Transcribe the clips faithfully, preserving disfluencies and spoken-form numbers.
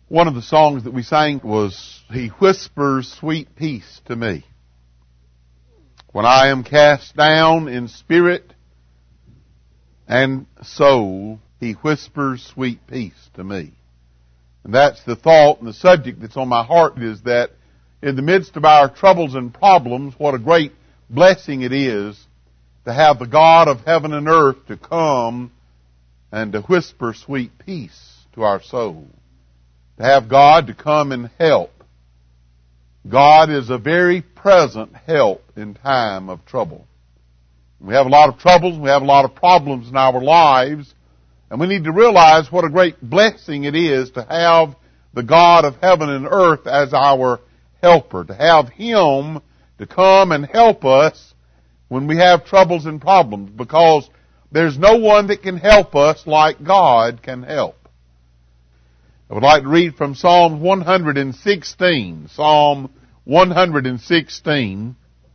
One of the songs that we sang was, He whispers sweet peace to me. When I am cast down in spirit and soul, He whispers sweet peace to me. And that's the thought and the subject that's on my heart, is that in the midst of our troubles and problems, what a great blessing it is to have the God of heaven and earth to come and to whisper sweet peace to our soul. To have God to come and help. God is a very present help in time of trouble. We have a lot of troubles, we have a lot of problems in our lives, and we need to realize what a great blessing it is to have the God of heaven and earth as our helper, to have Him to come and help us when we have troubles and problems, because there's no one that can help us like God can help. I would like to read from Psalm one hundred sixteen. Psalm one hundred sixteen.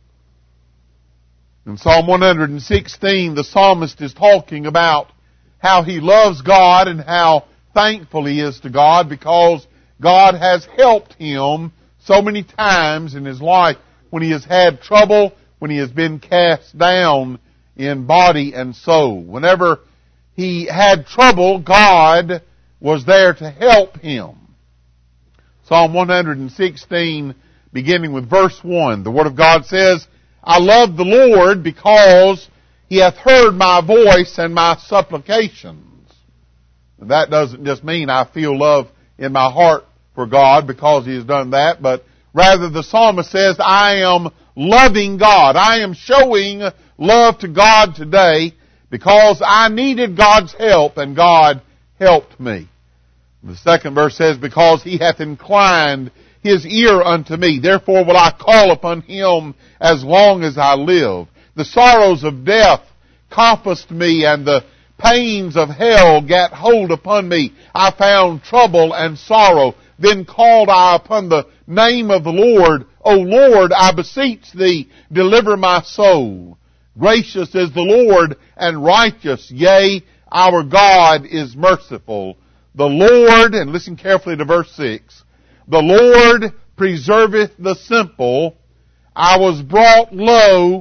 In Psalm one hundred sixteen, the psalmist is talking about how he loves God and how thankful he is to God because God has helped him so many times in his life when he has had trouble, when he has been cast down in body and soul. Whenever he had trouble, God was there to help him. Psalm one hundred sixteen, beginning with verse one, the Word of God says, I love the Lord because He hath heard my voice and my supplications. And that doesn't just mean I feel love in my heart for God because He has done that, but rather the psalmist says, I am loving God. I am showing love to God today because I needed God's help and God helped me. The second verse says, because He hath inclined His ear unto me, therefore will I call upon Him as long as I live. The sorrows of death compassed me, and the pains of hell gat hold upon me. I found trouble and sorrow. Then called I upon the name of the Lord. O Lord, I beseech Thee, deliver my soul. Gracious is the Lord and righteous, yea, our God is merciful. The Lord, and listen carefully to verse six, the Lord preserveth the simple. I was brought low,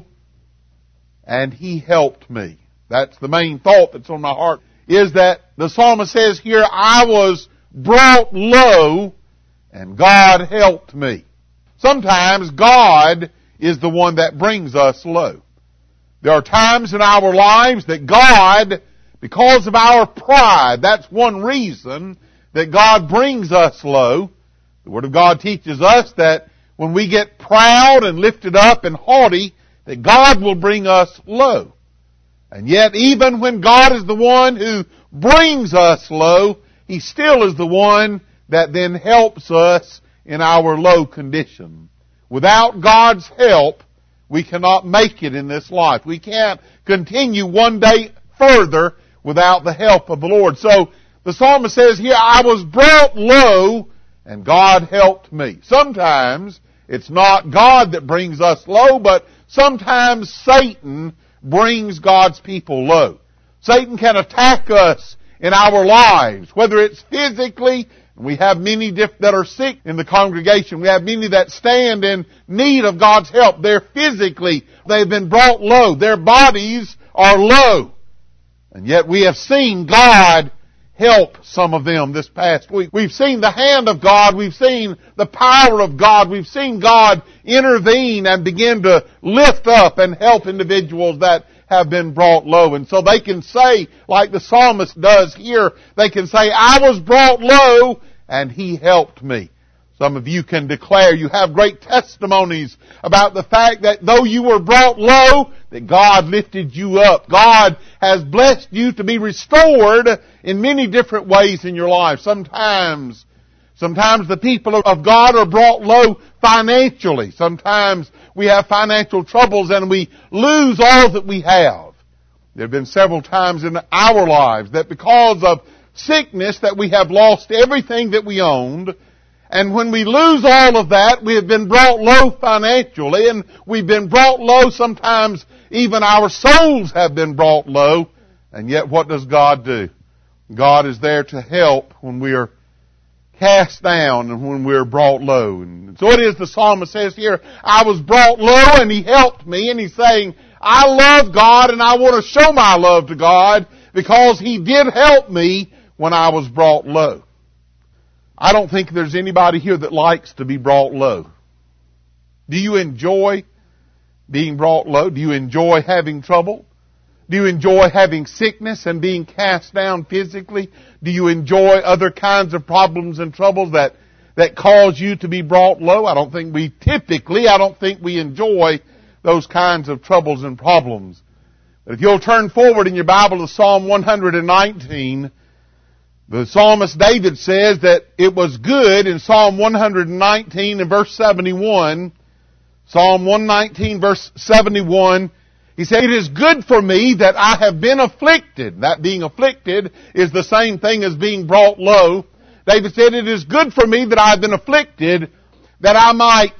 and He helped me. That's the main thought that's on my heart, is that the psalmist says here, I was brought low, and God helped me. Sometimes God is the one that brings us low. There are times in our lives that God, because of our pride, that's one reason that God brings us low. The Word of God teaches us that when we get proud and lifted up and haughty, that God will bring us low. And yet, even when God is the one who brings us low, He still is the one that then helps us in our low condition. Without God's help, we cannot make it in this life. We can't continue one day further without the help of the Lord. So, the psalmist says here, I was brought low, and God helped me. Sometimes it's not God that brings us low, but sometimes Satan brings God's people low. Satan can attack us in our lives, whether it's physically. We have many that are sick in the congregation. We have many that stand in need of God's help. They're physically, they've been brought low. Their bodies are low. And yet we have seen God help some of them this past week. We've seen the hand of God. We've seen the power of God. We've seen God intervene and begin to lift up and help individuals that have been brought low. And so they can say, like the psalmist does here, they can say, I was brought low and He helped me. Some of you can declare, you have great testimonies about the fact that though you were brought low, that God lifted you up. God has blessed you to be restored in many different ways in your life. Sometimes, sometimes the people of God are brought low financially. Sometimes we have financial troubles and we lose all that we have. There have been several times in our lives that because of sickness that we have lost everything that we owned. And when we lose all of that, we have been brought low financially, and we've been brought low, sometimes even our souls have been brought low. And yet what does God do? God is there to help when we are cast down and when we're brought low. And so it is the psalmist says here, I was brought low and He helped me. And he's saying, I love God and I want to show my love to God because He did help me when I was brought low. I don't think there's anybody here that likes to be brought low. Do you enjoy being brought low? Do you enjoy having trouble? Do you enjoy having sickness and being cast down physically? Do you enjoy other kinds of problems and troubles that, that cause you to be brought low? I don't think we typically, I don't think we enjoy those kinds of troubles and problems. But if you'll turn forward in your Bible to Psalm one nineteen, the psalmist David says that it was good in Psalm one nineteen and verse seventy-one, Psalm one nineteen verse seventy-one, he said, it is good for me that I have been afflicted. That being afflicted is the same thing as being brought low. David said, it is good for me that I have been afflicted, that I might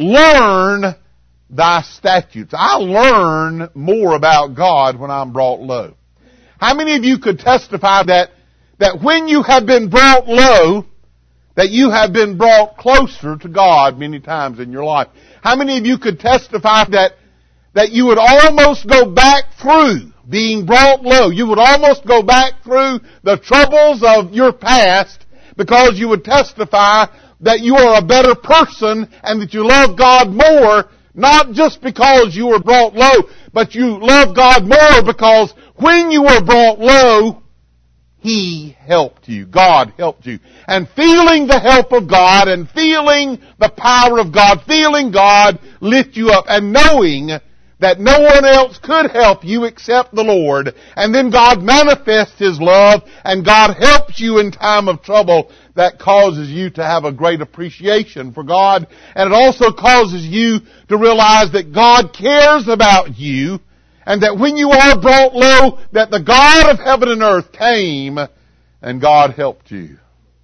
learn Thy statutes. I learn more about God when I'm brought low. How many of you could testify that that when you have been brought low, that you have been brought closer to God many times in your life? How many of you could testify that, that you would almost go back through being brought low? You would almost go back through the troubles of your past because you would testify that you are a better person and that you love God more, not just because you were brought low, but you love God more because when you were brought low, He helped you. God helped you. And feeling the help of God and feeling the power of God, feeling God lift you up and knowing that no one else could help you except the Lord. And then God manifests His love and God helps you in time of trouble. That causes you to have a great appreciation for God. And it also causes you to realize that God cares about you. And that when you are brought low, that the God of heaven and earth came and God helped you.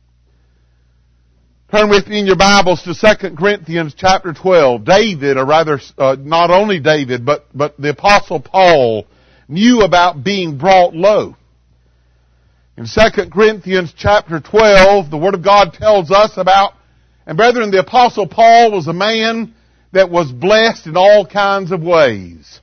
Turn with me in your Bibles to Second Corinthians chapter twelve. David, or rather, uh, not only David, but, but the Apostle Paul knew about being brought low. In Second Corinthians chapter twelve, the Word of God tells us about, and brethren, the Apostle Paul was a man that was blessed in all kinds of ways.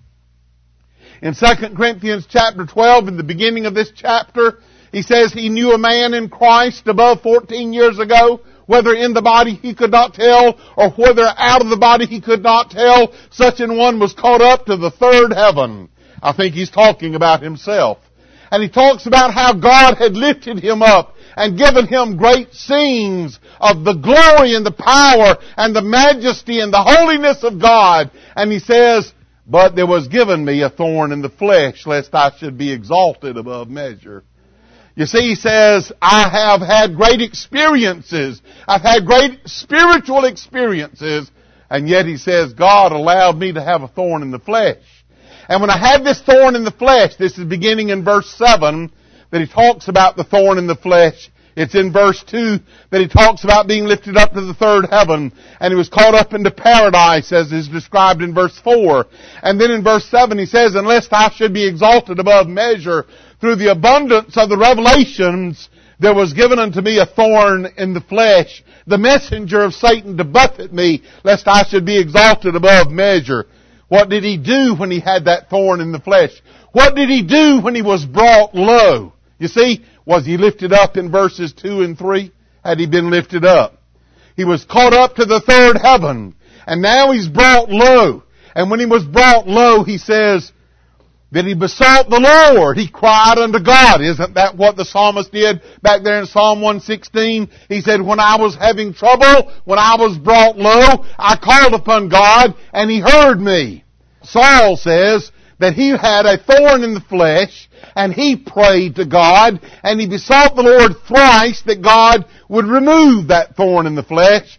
In Second Corinthians chapter twelve, in the beginning of this chapter, he says he knew a man in Christ above fourteen years ago, whether in the body he could not tell, or whether out of the body he could not tell. Such an one was caught up to the third heaven. I think he's talking about himself. And he talks about how God had lifted him up and given him great scenes of the glory and the power and the majesty and the holiness of God. And he says, but there was given me a thorn in the flesh, lest I should be exalted above measure. You see, he says, I have had great experiences. I've had great spiritual experiences. And yet he says, God allowed me to have a thorn in the flesh. And when I had this thorn in the flesh, this is beginning in verse seven, that he talks about the thorn in the flesh. It's in verse two that he talks about being lifted up to the third heaven. And he was caught up into paradise, as is described in verse four. And then in verse seven he says, unless I should be exalted above measure, through the abundance of the revelations, there was given unto me a thorn in the flesh, the messenger of Satan to buffet me, lest I should be exalted above measure. What did he do when he had that thorn in the flesh? What did he do when he was brought low? You see, was he lifted up in verses two and three? Had he been lifted up? He was caught up to the third heaven, and now he's brought low. And when he was brought low, he says, that he besought the Lord. He cried unto God. Isn't that what the psalmist did back there in Psalm one sixteen? He said, when I was having trouble, when I was brought low, I called upon God and He heard me. Saul says that he had a thorn in the flesh and he prayed to God and he besought the Lord thrice that God would remove that thorn in the flesh.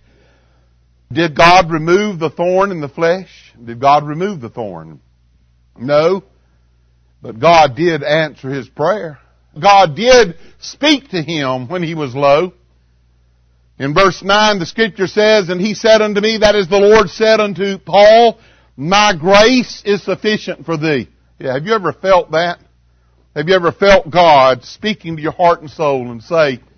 Did God remove the thorn in the flesh? Did God remove the thorn? No. But God did answer his prayer. God did speak to him when he was low. In verse nine, the Scripture says, and he said unto me, that is the Lord said unto Paul, my grace is sufficient for thee. Yeah, have you ever felt that? Have you ever felt God speaking to your heart and soul and say,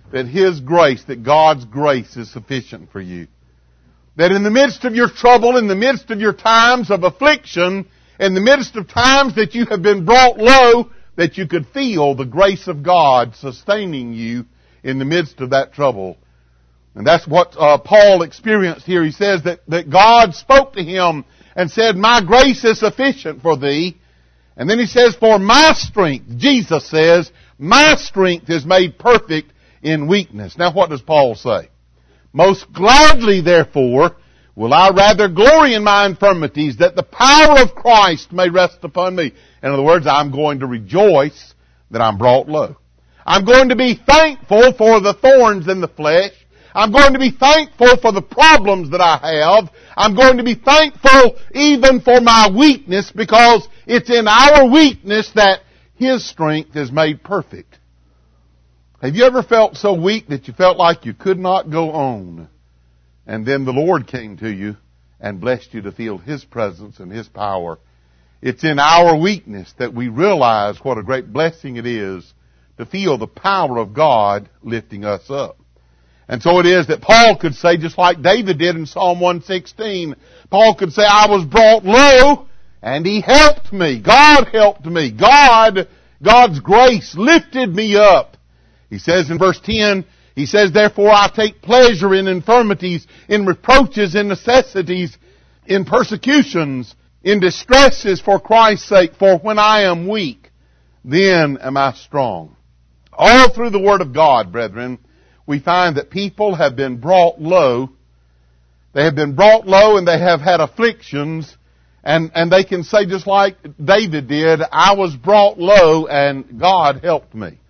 that His grace, that God's grace is sufficient for you. That in the midst of your trouble, in the midst of your times of affliction, in the midst of times that you have been brought low, that you could feel the grace of God sustaining you in the midst of that trouble. And that's what uh, Paul experienced here. He says that, that God spoke to him and said, "My grace is sufficient for thee." And then he says, "For my strength," Jesus says, "my strength is made perfect in weakness." Now what does Paul say? "Most gladly, therefore, will I rather glory in my infirmities, that the power of Christ may rest upon me." In other words, I'm going to rejoice that I'm brought low. I'm going to be thankful for the thorns in the flesh. I'm going to be thankful for the problems that I have. I'm going to be thankful even for my weakness, because it's in our weakness that His strength is made perfect. Have you ever felt so weak that you felt like you could not go on? And then the Lord came to you and blessed you to feel His presence and His power. It's in our weakness that we realize what a great blessing it is to feel the power of God lifting us up. And so it is that Paul could say, just like David did in Psalm one sixteen, Paul could say, "I was brought low, and He helped me. God helped me. God, God's grace lifted me up." He says in verse ten, he says, "Therefore I take pleasure in infirmities, in reproaches, in necessities, in persecutions, in distresses for Christ's sake. For when I am weak, then am I strong." All through the Word of God, brethren, we find that people have been brought low. They have been brought low and they have had afflictions. And, and they can say just like David did, "I was brought low and God helped me."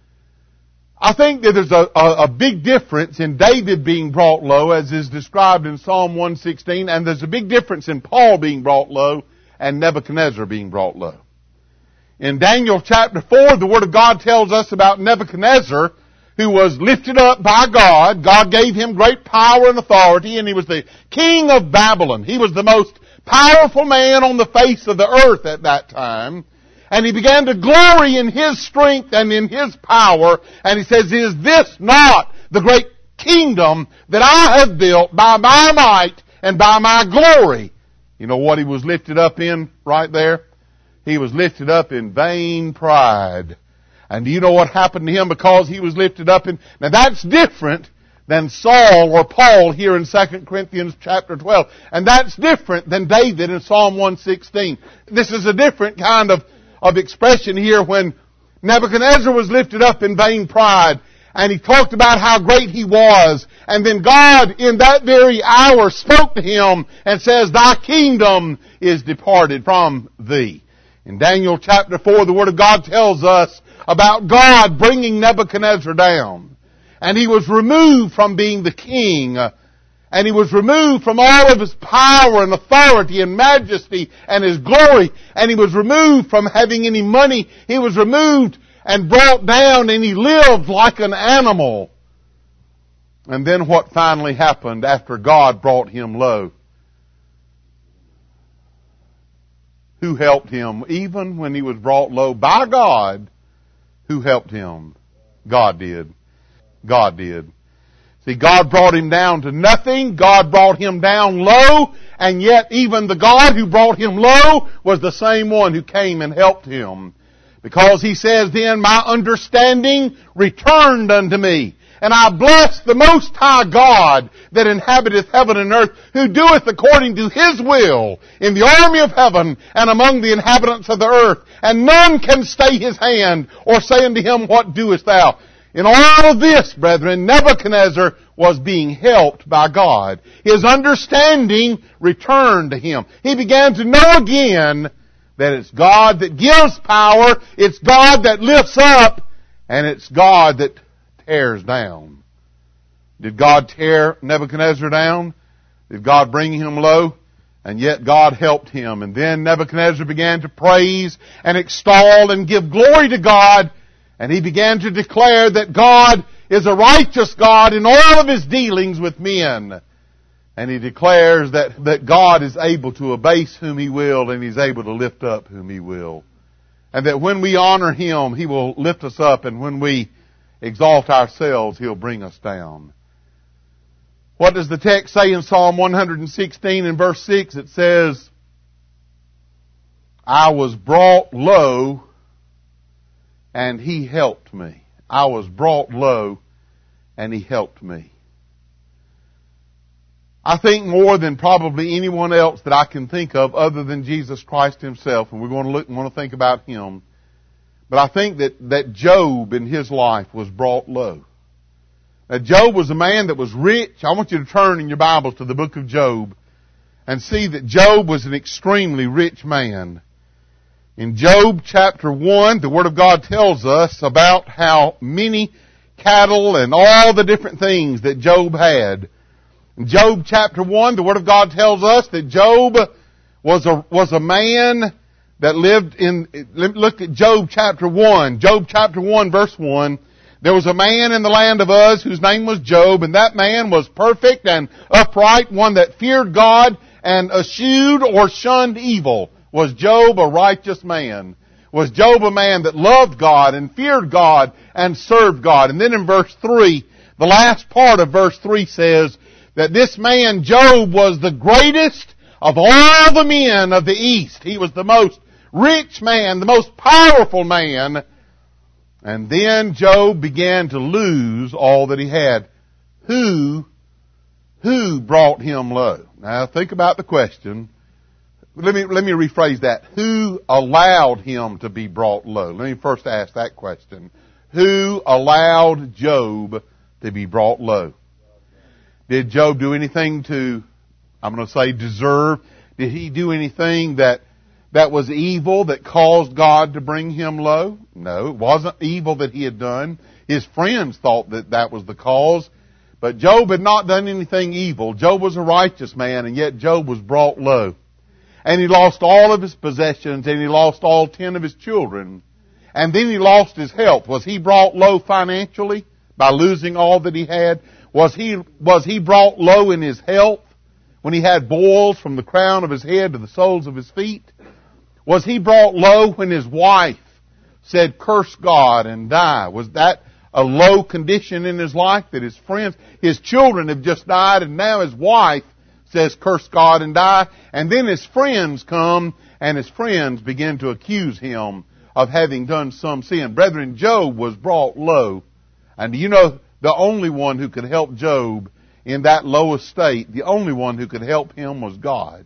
I think that there's a, a, a big difference in David being brought low, as is described in Psalm one sixteen, and there's a big difference in Paul being brought low and Nebuchadnezzar being brought low. In Daniel chapter four, the Word of God tells us about Nebuchadnezzar, who was lifted up by God. God gave him great power and authority, and he was the king of Babylon. He was the most powerful man on the face of the earth at that time. And he began to glory in his strength and in his power. And he says, "Is this not the great kingdom that I have built by my might and by my glory?" You know what he was lifted up in right there? He was lifted up in vain pride. And do you know what happened to him because he was lifted up in... Now that's different than Saul or Paul here in Second Corinthians chapter twelve. And that's different than David in Psalm one sixteen. This is a different kind of, of expression here when Nebuchadnezzar was lifted up in vain pride. And he talked about how great he was. And then God in that very hour spoke to him and says, "Thy kingdom is departed from thee." In Daniel chapter four, the Word of God tells us about God bringing Nebuchadnezzar down. And he was removed from being the king. And he was removed from all of his power and authority and majesty and his glory. And he was removed from having any money. He was removed and brought down, and he lived like an animal. And then what finally happened after God brought him low? Who helped him? Even when he was brought low by God, who helped him? God did. God did. See, God brought him down to nothing. God brought him down low. And yet even the God who brought him low was the same one who came and helped him. Because he says, "Then my understanding returned unto me. And I bless the Most High God that inhabiteth heaven and earth, who doeth according to His will in the army of heaven and among the inhabitants of the earth. And none can stay His hand or say unto him, What doest thou?" In all of this, brethren, Nebuchadnezzar was being helped by God. His understanding returned to him. He began to know again that it's God that gives power, it's God that lifts up, and it's God that tears down. Did God tear Nebuchadnezzar down? Did God bring him low? And yet God helped him. And then Nebuchadnezzar began to praise and extol and give glory to God. And he began to declare that God is a righteous God in all of His dealings with men. And he declares that, that God is able to abase whom He will, and He's able to lift up whom He will. And that when we honor Him, He will lift us up. And when we exalt ourselves, He'll bring us down. What does the text say in Psalm one sixteen and verse six? It says, I was brought low, and He helped me. I was brought low, and He helped me. I think more than probably anyone else that I can think of other than Jesus Christ Himself, and we're going to look and want to think about Him. But I think that, that Job in his life was brought low. Now, Job was a man that was rich. I want you to turn in your Bibles to the book of Job and see that Job was an extremely rich man. In Job chapter one, the Word of God tells us about how many cattle and all the different things that Job had. In Job chapter one, the Word of God tells us that Job was a, was a man that lived in, look at Job chapter one. Job chapter one verse one. There was a man in the land of Uz whose name was Job, and that man was perfect and upright, one that feared God and eschewed or shunned evil. Was Job a righteous man? Was Job a man that loved God and feared God and served God? And then in verse three, the last part of verse three says that this man, Job, was the greatest of all the men of the East. He was the most rich man, the most powerful man. And then Job began to lose all that he had. Who, who brought him low? Now think about the question. Let me, let me rephrase that. Who allowed him to be brought low? Let me first ask that question. Who allowed Job to be brought low? Did Job do anything to, I'm going to say, deserve? Did he do anything that, that was evil that caused God to bring him low? No, it wasn't evil that he had done. His friends thought that that was the cause. But Job had not done anything evil. Job was a righteous man, and yet Job was brought low. And he lost all of his possessions, and he lost all ten of his children. And then he lost his health. Was he brought low financially by losing all that he had? Was he, was he brought low in his health when he had boils from the crown of his head to the soles of his feet? Was he brought low when his wife said, curse God and die? Was that a low condition in his life that his friends, his children have just died, and now his wife says, curse God and die? And then his friends come, and his friends begin to accuse him of having done some sin. Brethren, Job was brought low. And do you know, the only one who could help Job in that lowest state, the only one who could help him was God.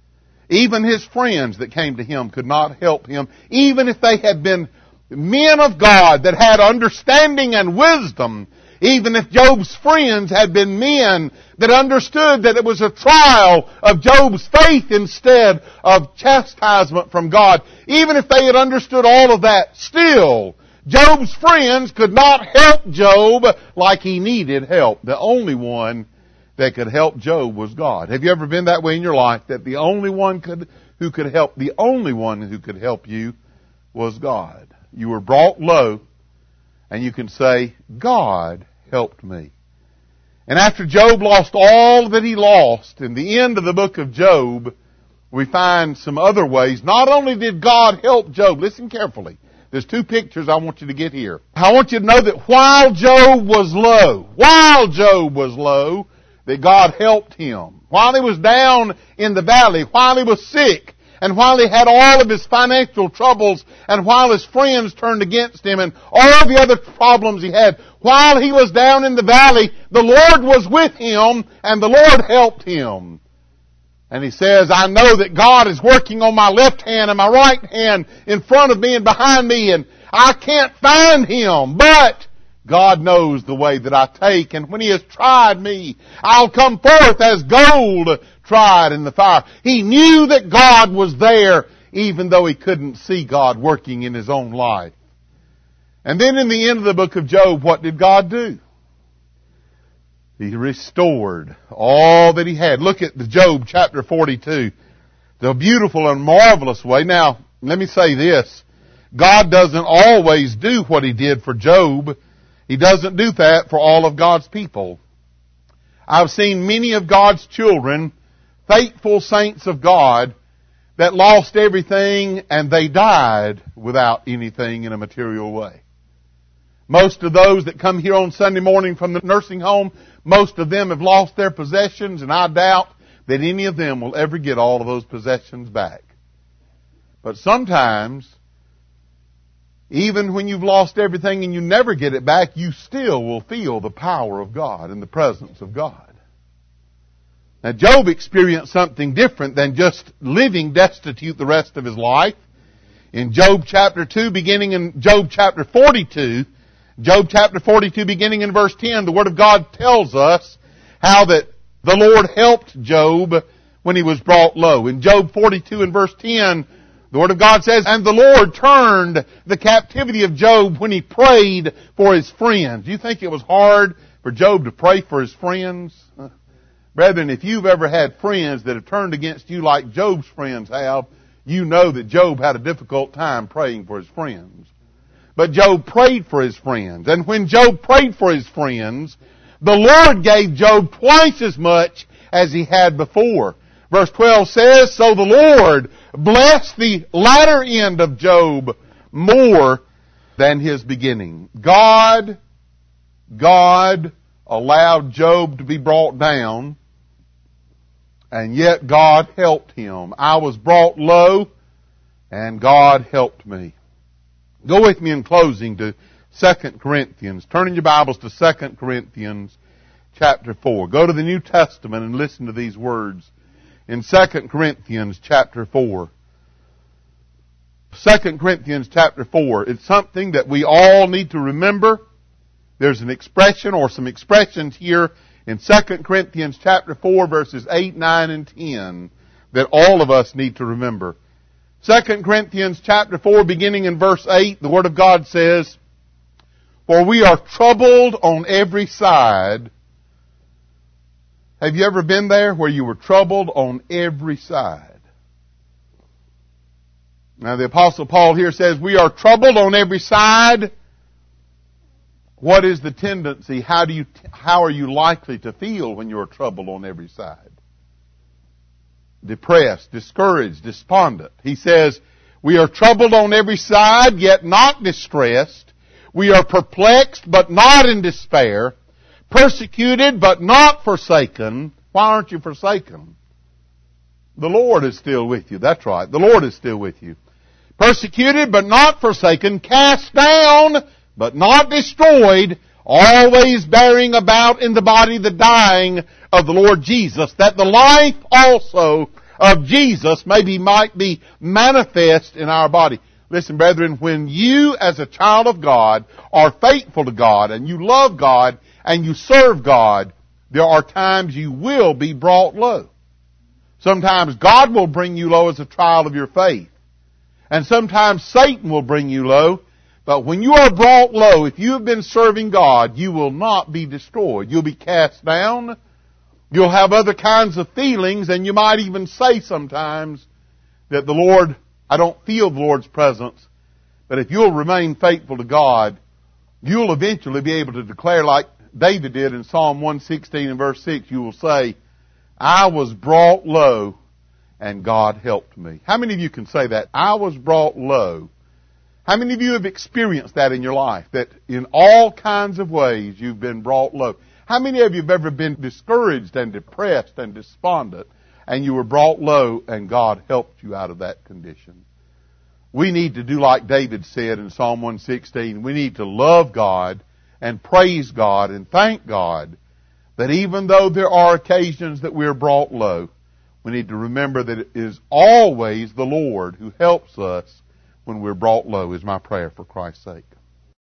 Even his friends that came to him could not help him, even if they had been men of God that had understanding and wisdom. Even if Job's friends had been men that understood that it was a trial of Job's faith instead of chastisement from God. Even if they had understood all of that, still, Job's friends could not help Job like he needed help. The only one that could help Job was God. Have you ever been that way in your life, that the only one could, who could help, the only one who could help you was God? You were brought low, and you can say, God helped me. And after Job lost all that he lost, in the end of the book of Job, we find some other ways. Not only did God help Job, listen carefully. There's two pictures I want you to get here. I want you to know that while Job was low, while Job was low, that God helped him. While he was down in the valley, while he was sick, and while he had all of his financial troubles, and while his friends turned against him, and all the other problems he had, while he was down in the valley, the Lord was with him, and the Lord helped him. And he says, I know that God is working on my left hand and my right hand, in front of me and behind me, and I can't find Him, but God knows the way that I take, and when He has tried me, I'll come forth as gold tried in the fire. He knew that God was there, even though he couldn't see God working in his own life. And then in the end of the book of Job, what did God do? He restored all that he had. Look at the Job chapter forty-two. The beautiful and marvelous way. Now, let me say this. God doesn't always do what He did for Job. He doesn't do that for all of God's people. I've seen many of God's children, faithful saints of God, that lost everything and they died without anything in a material way. Most of those that come here on Sunday morning from the nursing home, most of them have lost their possessions, and I doubt that any of them will ever get all of those possessions back. But sometimes, even when you've lost everything and you never get it back, you still will feel the power of God and the presence of God. Now, Job experienced something different than just living destitute the rest of his life. In Job chapter two, beginning in Job chapter forty-two, Job chapter forty-two, beginning in verse ten, the Word of God tells us how that the Lord helped Job when he was brought low. In Job forty-two and verse ten, the Word of God says, "And the Lord turned the captivity of Job when he prayed for his friends." Do you think it was hard for Job to pray for his friends? Brethren, if you've ever had friends that have turned against you like Job's friends have, you know that Job had a difficult time praying for his friends. But Job prayed for his friends. And when Job prayed for his friends, the Lord gave Job twice as much as he had before. Verse twelve says, "So the Lord blessed the latter end of Job more than his beginning." God, God allowed Job to be brought down, and yet God helped him. I was brought low, and God helped me. Go with me in closing to Second Corinthians. Turn in your Bibles to Second Corinthians chapter four. Go to the New Testament and listen to these words. In Second Corinthians chapter four. Second Corinthians chapter four. It's something that we all need to remember. There's an expression or some expressions here in Second Corinthians chapter four, verses eight, nine, and ten that all of us need to remember. Second Corinthians chapter four, beginning in verse eight, the Word of God says, "For we are troubled on every side." Have you ever been there where you were troubled on every side? Now the Apostle Paul here says, we are troubled on every side. What is the tendency? How do you, how are you likely to feel when you are troubled on every side? Depressed, discouraged, despondent. He says, we are troubled on every side, yet not distressed. We are perplexed, but not in despair. Persecuted, but not forsaken. Why aren't you forsaken? The Lord is still with you. That's right. The Lord is still with you. Persecuted, but not forsaken. Cast down, but not destroyed. Always bearing about in the body the dying of the Lord Jesus, that the life also of Jesus maybe might be manifest in our body. Listen, brethren, when you as a child of God are faithful to God and you love God and you serve God, there are times you will be brought low. Sometimes God will bring you low as a trial of your faith. And sometimes Satan will bring you low. But when you are brought low, if you have been serving God, you will not be destroyed. You'll be cast down. You'll have other kinds of feelings, and you might even say sometimes that the Lord, I don't feel the Lord's presence. But if you'll remain faithful to God, you'll eventually be able to declare like David did in Psalm one sixteen and verse six. You will say, I was brought low, and God helped me. How many of you can say that? I was brought low. How many of you have experienced that in your life? That in all kinds of ways you've been brought low. How many of you have ever been discouraged and depressed and despondent and you were brought low and God helped you out of that condition? We need to do like David said in Psalm one sixteen. We need to love God and praise God and thank God that even though there are occasions that we're brought low, we need to remember that it is always the Lord who helps us when we're brought low, is my prayer for Christ's sake.